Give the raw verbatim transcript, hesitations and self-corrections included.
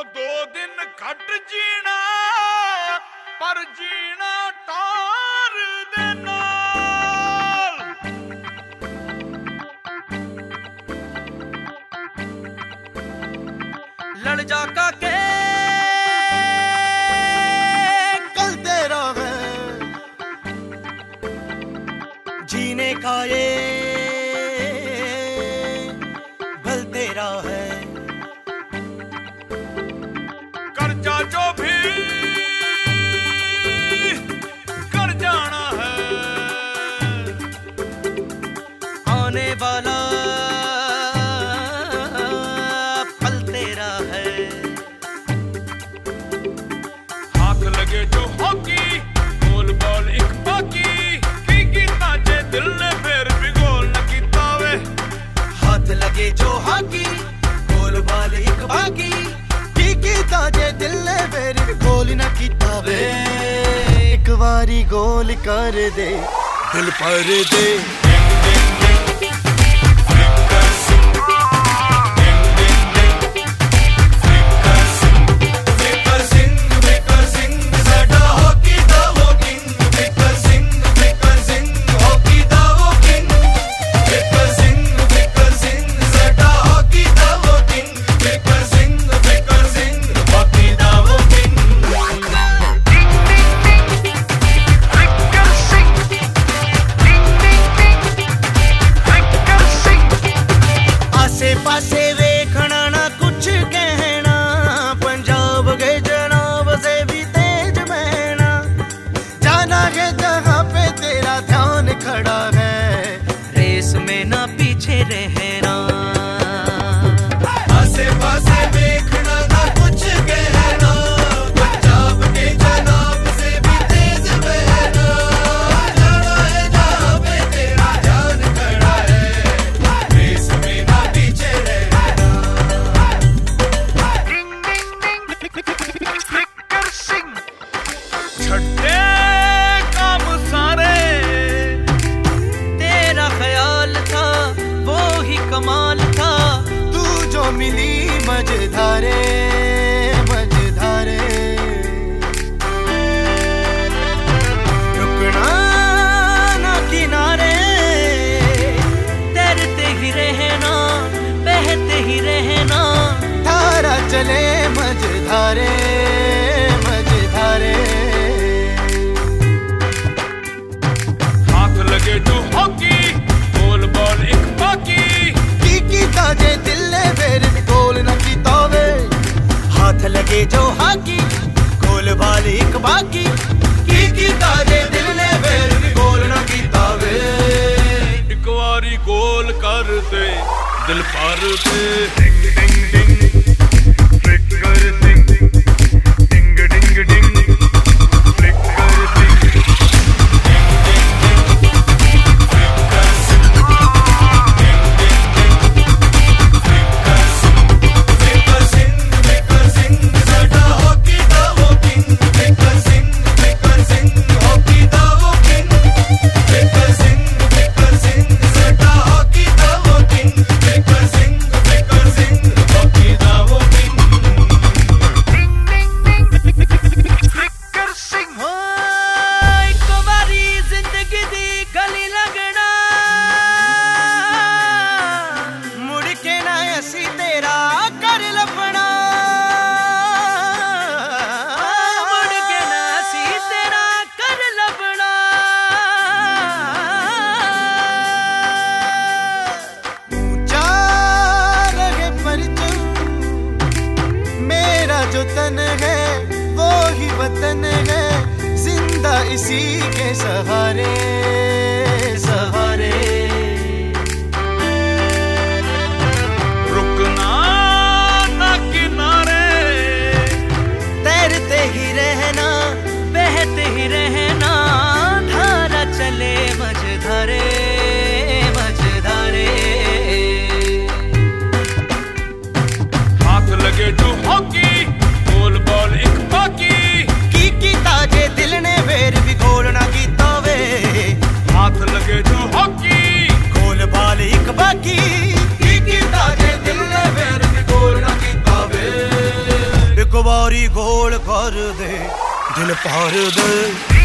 दो दिन घट जीना पर जीना तार दे नाल। लड़ जा का के कल तेरा है जीने का ये भल तेरा है। कर्जा जो भी कर जाना है आने वाला फल तेरा है। हाथ लगे जो हॉकी गोल बॉल एक बाकी की कीता जे दिल ने फिर भी गोल न कीता वे। हाथ लगे जो हॉकी गोल बॉल एक बाकी की कीता जे दिल ने फिर भी गोल न कीता वे। एक बारी गोल कर दे दिल पर दे। पासे वेखना ना कुछ कहना पंजाब के जनाब से भी तेज बहना। जाना है जहाँ पे तेरा ध्यान खड़ा है रेस में ना पीछे रहना। आसे पासे वेखना ना कुछ कहना पंजाब के जनाब से भी तेज बहना। जाना है जहाँ पे तेरा ध्यान खड़ा है रेस में ना पीछे। छठे काम सारे तेरा ख्याल था वो ही कमाल था। तू जो मिली मझधारे मझधारे रुकना ना किनारे तैरते ही रहना बहते ही रहना। धारा चले मझधारे मझधारे। लगे जो हॉकी गोल बॉल एक बाकी की कीता जे दिल ने फिर भी गोल न कीता वे। हाथ लगे जो हॉकी गोल बॉल एक बाकी की कीता जे दिल ने फिर भी गोल न कीता वे। एक बारी गोल कर दे दिल पर दे। डिंग डिंग डिंग फ्लिकर सिंग डिंग डिंग डिंग फ्लिकर सिंग। जो तन है वो ही वतन है जिंदा इसी के सहारे सहारे। रुकना ना किनारे तैरते ही रहना बहते ही रहना। धारा चले मझधारे मझधारे। हाथ लगे जो हॉकी गोल बॉल एक बाकी की कीता जे दिल ने फिर भी गोल ना कीता वे। हाथ लगे जो हॉकी गोल बॉल एक बाकी की कीता जे दिल ने फिर भी गोल ना कीता वे। दे दिल पार दे।